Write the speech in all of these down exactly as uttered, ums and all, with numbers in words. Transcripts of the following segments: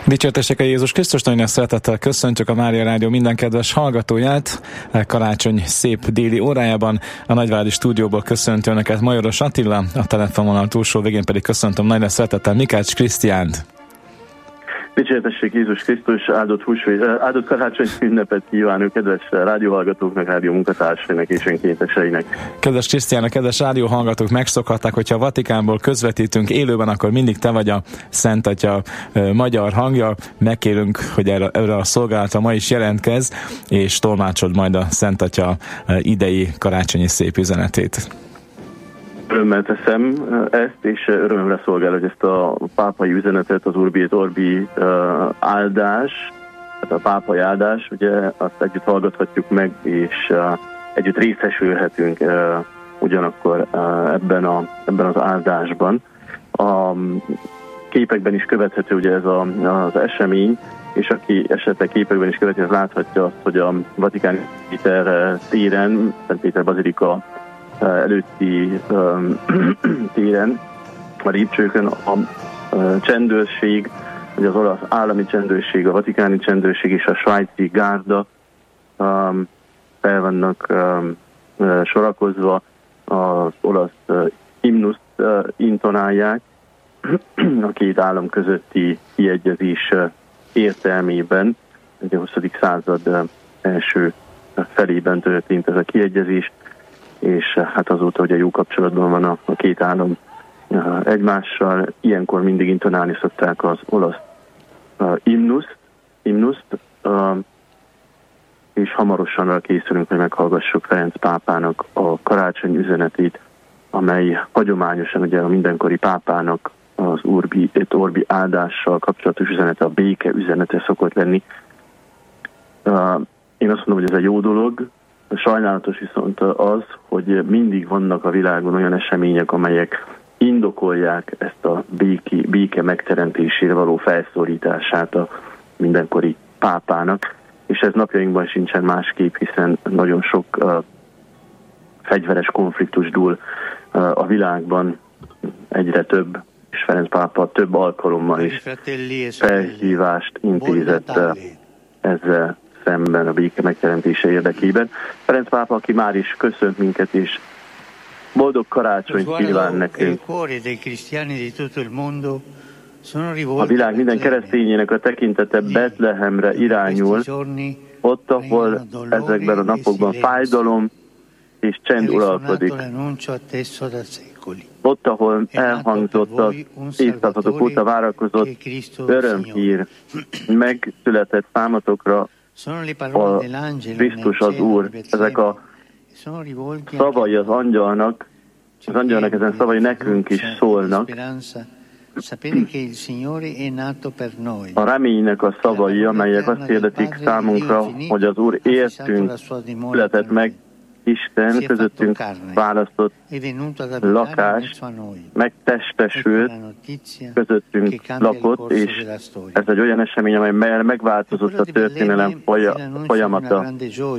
Dicsértessék a Jézus Krisztus, nagyon szeretettel köszöntjük a Mária Rádió minden kedves hallgatóját. Karácsony szép déli órájában a Nagyváradi stúdióból köszönti Önöket Majoros Attila, a telefonvonal túlsó végén pedig köszöntöm nagyon szeretettel Mikács Krisztiánt. Dicsértessék Jézus Krisztus, áldott húsvét, áldott karácsony ünnepet kívánok kedves rádióhallgatóknak, rádió munkatársainak és önkénteseinek. Kedves Krisztián, kedves rádióhallgatók megszokhatták, hogyha a Vatikánból közvetítünk élőben, akkor mindig te vagy a Szent Atya magyar hangja. Megkérünk, hogy erre, erre a szolgálatra ma is jelentkez, és tolmácsod majd a Szent Atya idei karácsonyi szép üzenetét. Örömmel teszem ezt, és örömre szolgál, hogy ezt a pápai üzenetet, az Urbi et Orbi áldás, tehát a pápai áldás, ugye azt együtt hallgathatjuk meg, és együtt részesülhetünk ugyanakkor ebben, a, ebben az áldásban. A képekben is követhető ugye ez a, az esemény, és aki esetleg képekben is követi, az láthatja azt, hogy a Vatikán Péter téren, Szent Péter Bazilika előtti um, téren, a lépcsőkön a, a csendőrség, ugye az olasz állami csendőrség, a vatikáni csendőrség és a svájci gárda um, fel vannak um, uh, sorakozva, az olasz uh, himnuszt uh, intonálják, a két állam közötti kiegyezés uh, értelmében, ugye a huszadik század uh, első felében történt ez a kiegyezés, és hát azóta ugye jó kapcsolatban van a, a két állam uh, egymással. Ilyenkor mindig intonálni szokták az olasz uh, himnuszt, himnuszt uh, és hamarosan készülünk, hogy meghallgassuk Ferenc pápának a karácsony üzenetét, amely hagyományosan ugye a mindenkori pápának az Urbi et Orbi áldással kapcsolatos üzenete, a béke üzenete szokott lenni. Uh, én azt mondom, hogy ez egy jó dolog. Sajnálatos viszont az, hogy mindig vannak a világon olyan események, amelyek indokolják ezt a béke, béke megteremtésére való felszólítását a mindenkori pápának, és ez napjainkban sincsen másképp, hiszen nagyon sok uh, fegyveres konfliktus dúl uh, a világban, egyre több, és Ferenc pápa több alkalommal is felhívást intézett uh, ezzel szemben a béke megteremtése érdekében. Ferenc pápa, aki már is köszönt minket, és boldog karácsonyt kíván nekünk. A világ minden keresztényének a tekintete Betlehemre irányul, ott, ahol ezekben a napokban fájdalom és csend uralkodik. Ott, ahol elhangzott az évszázadok óta várakozott örömhír, megszületett számotokra a Krisztus az Úr. Ezek a szavai az angyalnak, az angyalnak ezen szavai nekünk is szólnak. A reménynek a szavai, amelyek azt hirdetik számunkra, hogy az Úr értünk született meg, Isten közöttünk választott lakás, megtestesült, közöttünk lakott, és ez egy olyan esemény, amely megváltozott a történelem folyamata.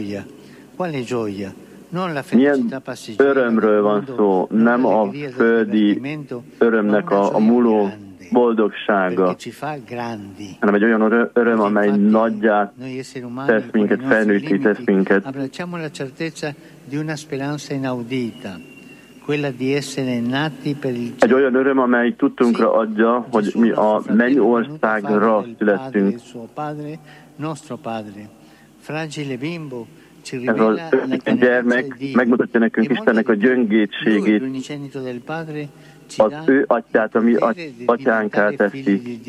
Milyen örömről van szó, nem a földi örömnek a, a múló boldogsága, hanem egy olyan öröm, amely nagyját tesz minket, felnőtté tesz minket. Egy olyan öröm, amely tudtunkra adja, hogy mi a mennyországra születtünk. Ez a gyermek megmutatja nekünk Istennek a gyöngétségét, az ő atyát, a mi atyánká teszi.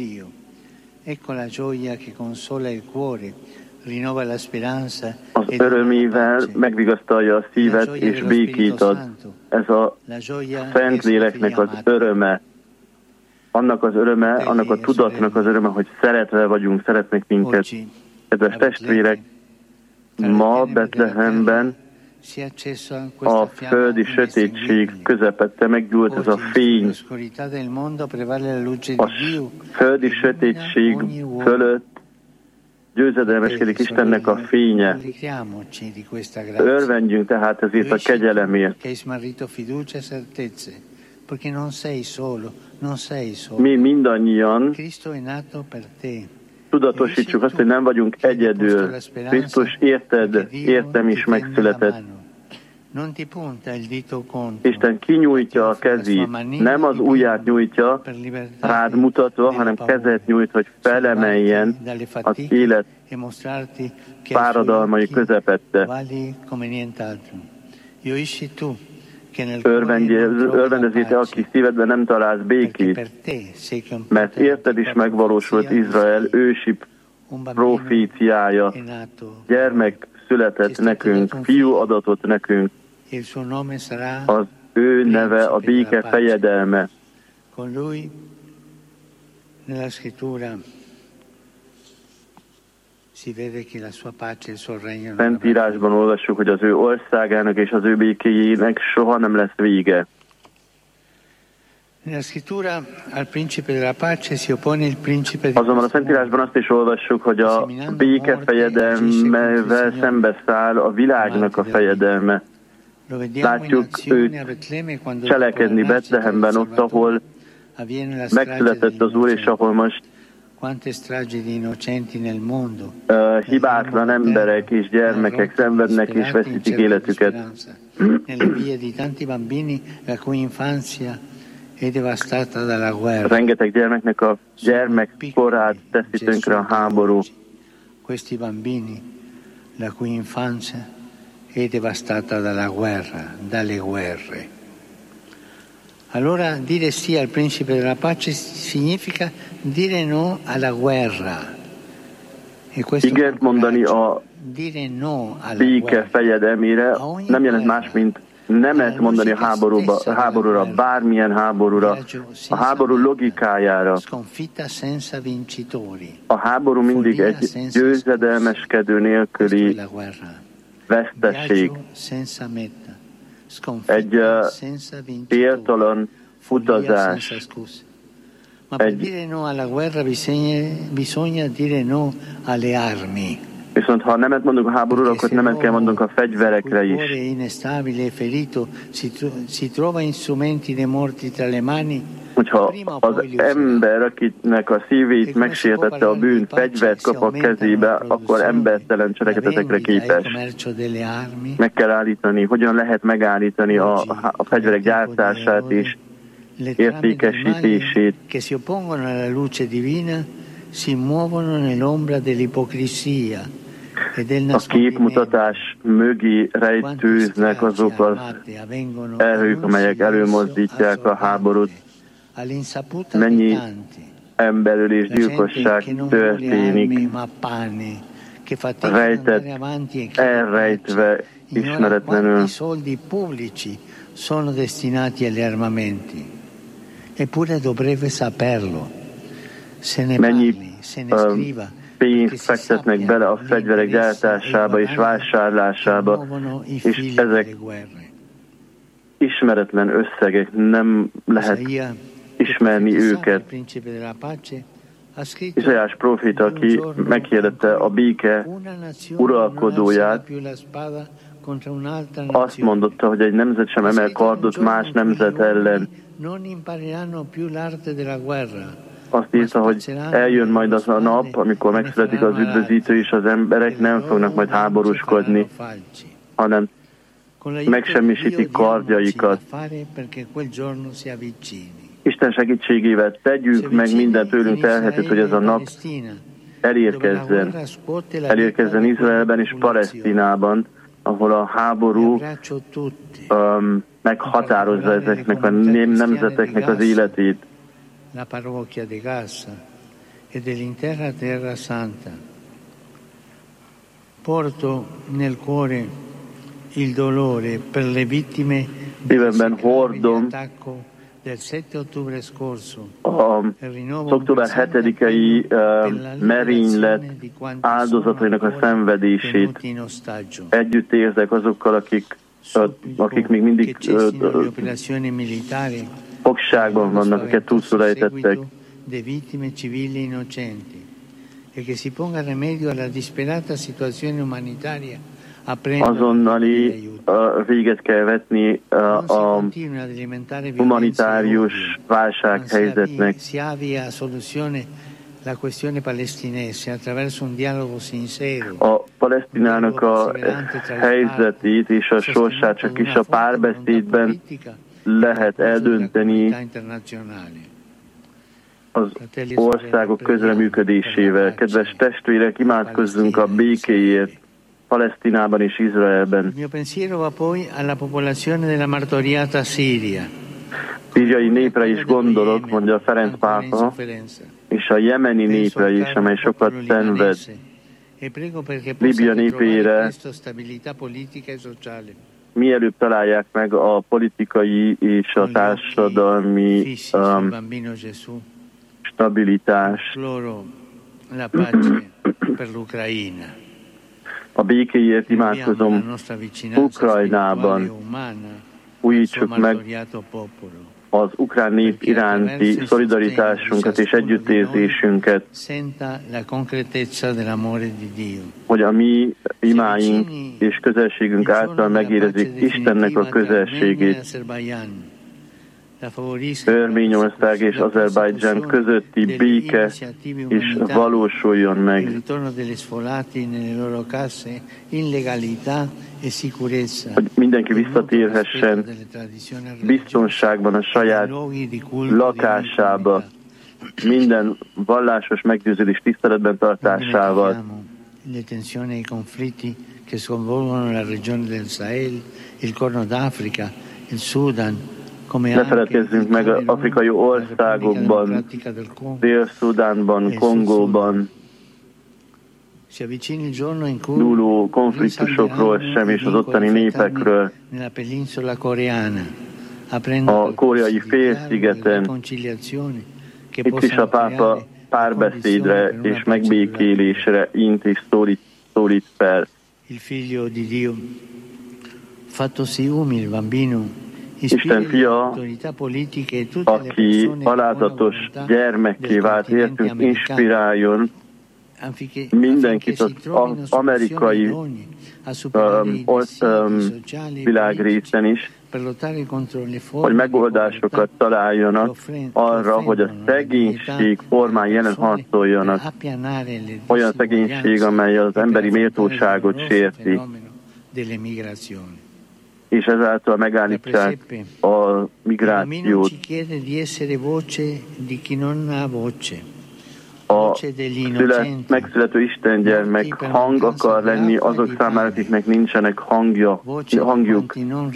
Az örömével megvigasztalja a szívet és békét ad. Ez a Szentléleknek az öröme, annak az öröme, annak a tudatnak az öröme, hogy szeretve vagyunk, szeretnek minket. Kedves testvérek, ma Betlehemben a földi sötétség közepette meggyúlt ez a fény. A földi sötétség fölött győzedelmeskedik Istennek a fénye. Örvendjünk tehát ezért a kegyelemért. Mi mindannyian tudatosítsuk azt, hogy nem vagyunk egyedül. Krisztus érted, értem is megszületett. Isten kinyújtja a kezét, nem az ujját nyújtja, rád mutatva, hanem kezet nyújt, hogy felemeljen az élet fáradalmai közepette. Örvendezél te, aki szívedben nem találsz békét, mert érted is megvalósult Izrael ősi proféciája. Gyermek született nekünk, fiú adatot nekünk, az ő neve a béke fejedelme. Szentírásban olvassuk, hogy az ő országának és az ő békéjének soha nem lesz vége. Azonban a Szentírásban azt is olvassuk, hogy a béke fejedelmevel szembeszáll a világnak a fejedelme. Látjuk őt cselekedni Betlehemben, ott, ahol megszületett az Úr, és ahol most uh, hibátlan emberek és gyermekek szenvednek és veszítik életüket. Rengeteg gyermeknek a gyermekkorát teszi tönkre a háború. Questi bambini, la cui infanzia è devastata dalla guerra, dalle guerre. Allora dire sì al principe della pace significa dire no alla guerra. E questo igent mondani a béke fejedelmére nem jelent más, mint nemet mondani a háborúba, a háborúra, bármilyen háborúra, a háború logikájára. A háború mindig egy győzedelmeskedő nélküli vesztesség, egy uh, céltalan utazás, egy... Viszont ha nemet mondunk a háborúra, akkor nemet kell mondunk a fegyverekre is. Hogyha az ember, akinek a szívét megsértette a bűn, fegyvert kap a kezébe, akkor embertelen cselekedetekre képes. Meg kell állítani, hogyan lehet megállítani a, a fegyverek gyártását és értékesítését. A képmutatás mögé rejtőznek azok az erők, amelyek előmozdítják a háborút. Mennyi emberölés, gyilkosság történik, rejtett, elrejtve, ismeretlenül. Sono destinati agli armamenti. Eppure dovrebbe saperlo. Se ne parli, se ne scriva. Pénzt fektetnek bele a fegyverek gyártásába és vásárlásába, és ezek ismeretlen összegek, nem lehet ismerni őket. Izaiás próféta, aki meghirdette a béke uralkodóját, azt mondotta, hogy egy nemzet sem emel kardot más nemzet ellen. Azt írta, hogy eljön majd az a nap, amikor megszületik az üdvözítő, és az emberek nem fognak majd háborúskodni, hanem megsemmisítik kardjaikat. Isten segítségével tegyünk meg minden tőlünk telhetőt, hogy ez a nap elérkezzen. Elérkezzen Izraelben és Palesztinában, ahol a háború um, meghatározza ezeknek a nemzeteknek az életét. La parrocchia di Gaza e dell'intera Terra Santa. Porto nel cuore il dolore per le vittime dell'attacco del sette ottobre scorso. Az október hetedikei uh, merénylet áldozatainak a szenvedését. Együtt érzek azokkal, akik, uh, akik még mindig uh, fogságban vannak, akiket túlszul ejtettek. Azonnali uh, véget kell vetni uh, a humanitárius válsághelyzetnek. A Palesztinának a helyzetét és a sorsát csak is a párbeszédben lehet eldönteni, az országok közreműködésével. Kedves testvérek, imádkozzunk a békéért Palesztinában és Izraelben. Szíriai népre is gondolok, mondja Ferenc pápa, és a jemeni népre is, amely sokat szenved. Líbia népére mielőbb találják meg a politikai és a társadalmi um, stabilitást. A békéért imádkozom Ukrajnában. Újítsuk meg az ukrán nép iránti szolidaritásunkat és együttérzésünket, hogy a mi imáink és közelségünk által megérezzük Istennek a közelségét. Örményország és Azerbajdzsán közötti béke is valósuljon meg. Hogy mindenki visszatérhessen biztonságban a saját lakásába, minden vallásos meggyőződés tiszteletben tartásával. Ne feledkezzünk meg az afrikai országokban, Dél-Szudánban, Kongóban, dúló konfliktusokról sem, és az ottani népekről. A koreai félszigeten itt is a pápa párbeszédre és megbékélésre int és szólít, szólít fel. Isten fia, aki alázatos gyermekké vált, értünk inspiráljon mindenkit az amerikai um, um, világrészen is, hogy megoldásokat találjanak arra, hogy a szegénység formán jelen harcoljanak. Olyan szegénység, amely az emberi méltóságot sérti, és ezáltal megállítsák a migrációt. A szület, megszülető Isten gyermek hang akar lenni azok számára, akiknek nincsenek hangja, hangjuk.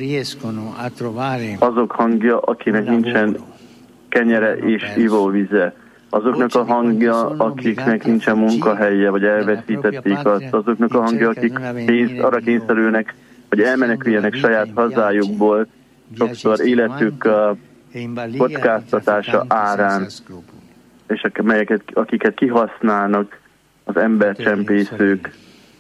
Azok hangja, akinek nincsen kenyere és ivóvize. Azoknak a hangja, akiknek nincsen munkahelye, vagy elveszítették azt. Azoknak a hangja, akik pénz, arra kényszerülnek, hogy elmeneküljenek saját hazájukból, sokszor életük kockáztatása árán, és melyeket, akiket kihasználnak az embercsempészők.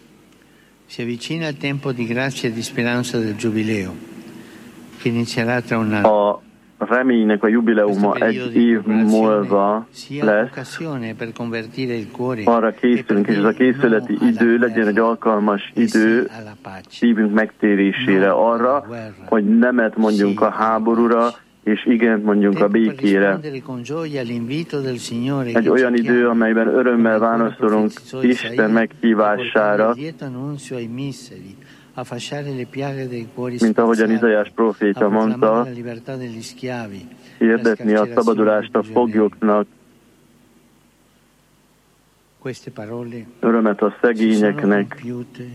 A reménynek a jubileuma egy év múlva lesz. Arra készülünk, és ez a készületi idő legyen egy alkalmas idő szívünk megtérésére, arra, hogy nemet mondjunk a háborúra, és igent mondjunk a békére. Egy olyan idő, amelyben örömmel válaszolunk Isten meghívására, mint ahogyan Izaiás próféta mondta, hirdetni a szabadulást a foglyoknak, örömet a szegényeknek.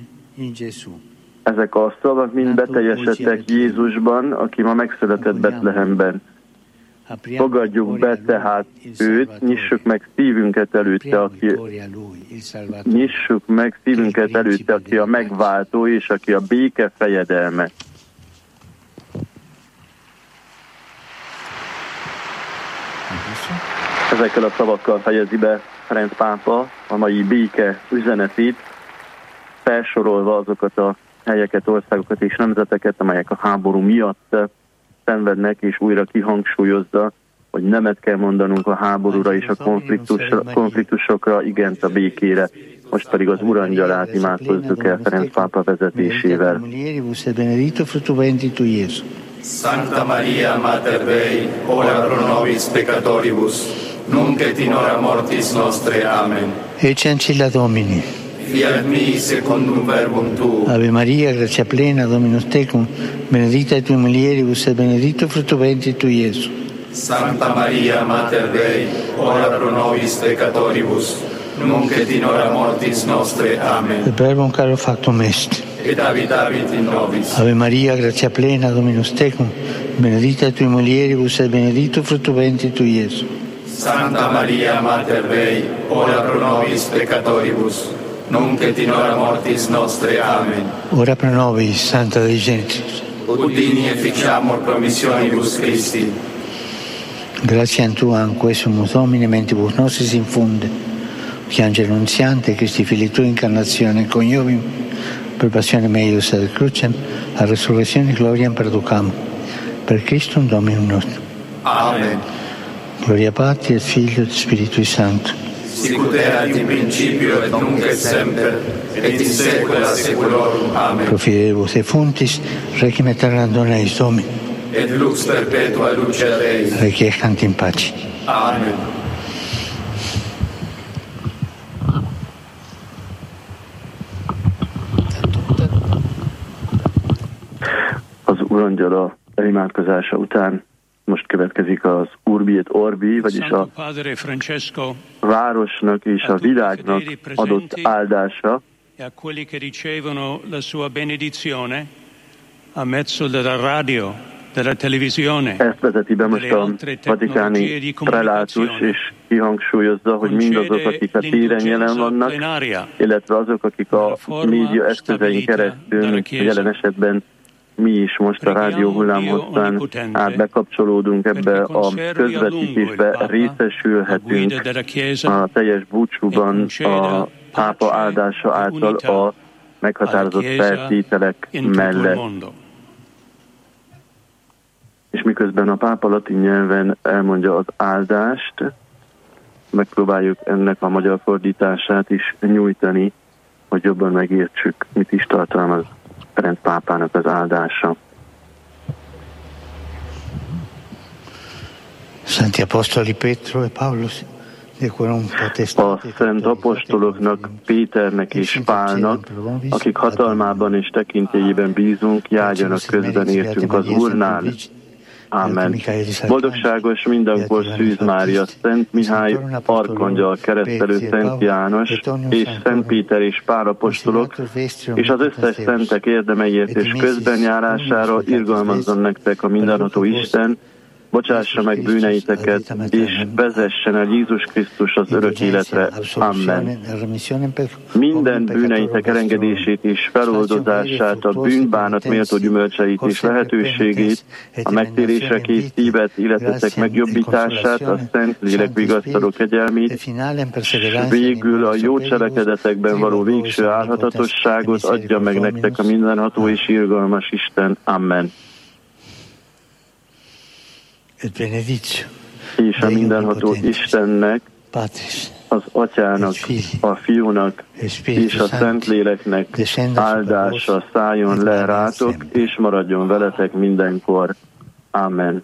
Ezek a szavak mind beteljesedtek Jézusban, aki ma megszületett Betlehemben. Fogadjuk be tehát őt, nyissuk meg szívünket előtte, aki, nyissuk meg szívünket előtte, aki a megváltó, és aki a béke fejedelme. Ezekkel a szavakkal fejezi be Ferenc pápa a mai béke üzenetét, felsorolva azokat a helyeket, országokat és nemzeteket, amelyek a háború miatt szenvednek, és újra kihangsúlyozza, hogy nemet kell mondanunk a háborúra és a konfliktusra, konfliktusokra, igent a békére. Most pedig az Urangyalát imádkozzuk el Ferenc pápa vezetésével. Santa Maria Mater Dei, ora pro nobis peccatoribus, nunc et in hora mortis nostre. Amen. Ecce ancilla Domini. Fiat mi secundum verbum tuum. Ave Maria, grazia plena, Dominus tecum, benedicta tui mulieribus et benedictus fructus ventris tui, Iesus. Sancta Maria, Mater Dei, ora pro nobis peccatoribus, nunc et in hora mortis nostre. Amen. Et verbum caro factum est. Et habitavit in nobis. Ave Maria, grazia plena, Dominus tecum, benedicta tui mulieribus et benedictus fructus ventris tui, Iesus. Sancta Maria, Mater Dei, ora pro nobis peccatoribus, nunc et in hora mortis nostre. Amen. Ora pro nobis, Santa Dei Gentiles. Udini efficiamur promissionibus Christi. Grazie a Tu, anque sumus Domine, mentibus nostris infunde, che angelo nunziante, Christi Fili Tui, incarnazione coniovim, per passione meius ad crucem, a resurrezione gloriam perducam, per Christum Dominum nostrum. Amen. Gloria Patri et Filio et Spiritui Sancto. Sicut erat in principio et nunc et semper, et in saecula saeculorum. Amen. Pro fidelibus et fontis, requiem aeternam dona eis Domini. Et lux perpetua luce Dei. Requiescant in pace. Amen. Az Urangyala imádkozása után most következik az Urbi et Orbi, vagyis a városnak és a világnak adott áldása. E a quelli che ricevono la sua benedizione a mezzo della radio, della televisione. Ezt vezeti be most a vatikáni prelátus, és kihangsúlyozza, hogy mindazok, akik a téren jelen vannak, illetve azok, akik a média eszközein keresztül, mint jelen esetben mi is most a rádió hullámhosszán át bekapcsolódunk ebbe a közvetítésbe, részesülhetünk a teljes búcsúban a pápa áldása által a meghatározott feltételek mellett. És miközben a pápa latin nyelven elmondja az áldást, megpróbáljuk ennek a magyar fordítását is nyújtani, hogy jobban megértsük, mit is tartalmaz Ferenc pápának az áldása. Santi Apostoli Petro e Paolo, a szent apostoloknak, Péternek és Pálnak, akik hatalmában és tekintélyében bízunk, járjanak közben értünk az Úrnál. Ámen. Boldogságos mindenkor Szűz Mária, Szent Mihály, Arkangyal, Keresztelő Szent János, és Szent Péter és Pál apostolok, és az összes szentek érdemeiért és közbenjárására irgalmazzon nektek a mindenható Isten, bocsássa meg bűneiteket, és vezessen el Jézus Krisztus az örök életre. Amen. Minden bűneitek elengedését és feloldozását, a bűnbánat méltó gyümölcseit és lehetőségét, a megtérésre kész szívet, életetek megjobbítását, a Szent Lélek vigasztaló kegyelmét, és végül a jó cselekedetekben való végső álhatatosságot adja meg nektek a mindenható és irgalmas Isten. Amen. És a mindenható Istennek, az Atyának, a Fiúnak és a Szentléleknek áldása szálljon le rátok, és maradjon veletek mindenkor. Amen.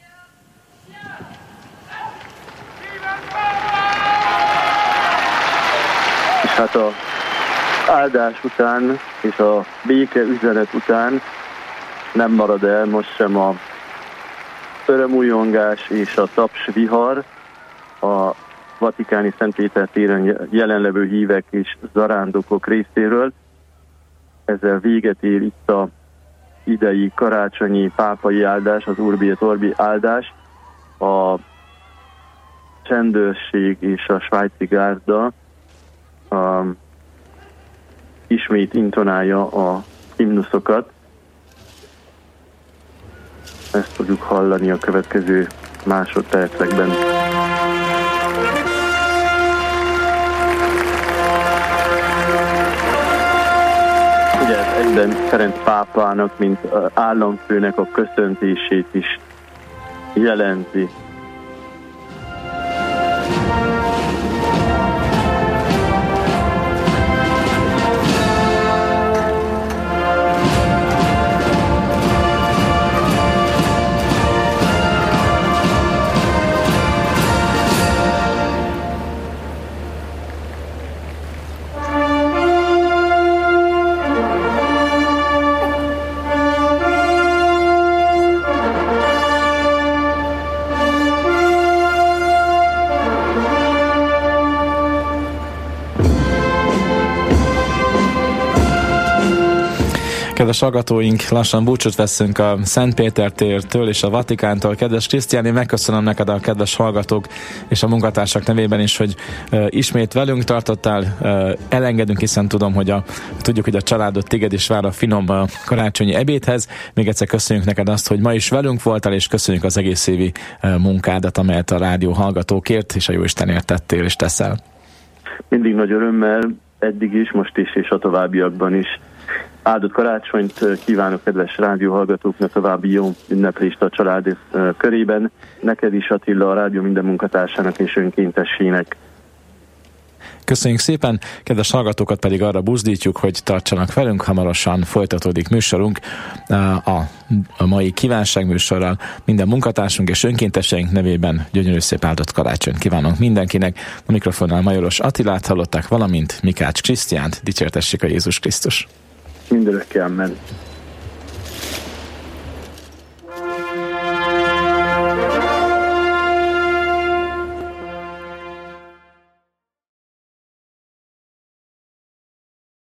És hát a áldás után és a béke üzenet után nem marad el most sem a örömújongás és a taps vihar a vatikáni Szent Péter téren jelenlevő hívek és zarándokok részéről. Ezzel véget ér itt a idei karácsonyi pápai áldás, az Urbi et Orbi áldás. A csendőrség és a svájci gárda a, ismét intonálja a himnuszokat. Ezt fogjuk hallani a következő másodpercekben. Ugye ez egyben Ferenc pápának, mint államfőnek a köszöntését is jelenti. Kedves hallgatóink, lassan búcsút veszünk a Szent Péter tértől és a Vatikántól. Kedves Krisztián, én megköszönöm neked, a kedves hallgatók és a munkatársak nevében is, hogy uh, ismét velünk tartottál, uh, elengedünk, hiszen tudom, hogy a, tudjuk, hogy a családod téged is vár a finom uh, karácsonyi ebédhez. Még egyszer köszönjük neked azt, hogy ma is velünk voltál, és köszönjük az egész évi uh, munkádat, amelyet a rádió hallgatókért és a Jóistenért tettél és teszel. Mindig nagy örömmel, eddig is, most is, és a továbbiakban is. Áldott karácsonyt kívánok kedves rádióhallgatóknak, további jó ünneplést a család körében. Neked is, Attila, a rádió minden munkatársának és önkéntesének. Köszönjük szépen, kedves hallgatókat pedig arra buzdítjuk, hogy tartsanak velünk, hamarosan folytatódik műsorunk a, a mai kívánságműsorral. Minden munkatársunk és önkénteseink nevében gyönyörű szép áldott karácsonyt kívánunk mindenkinek. A mikrofonnál Majoros Attilát hallották, valamint Mikács Krisztiánt. Dicsértessék a Jézus Krisztus! Mindörökké, amen.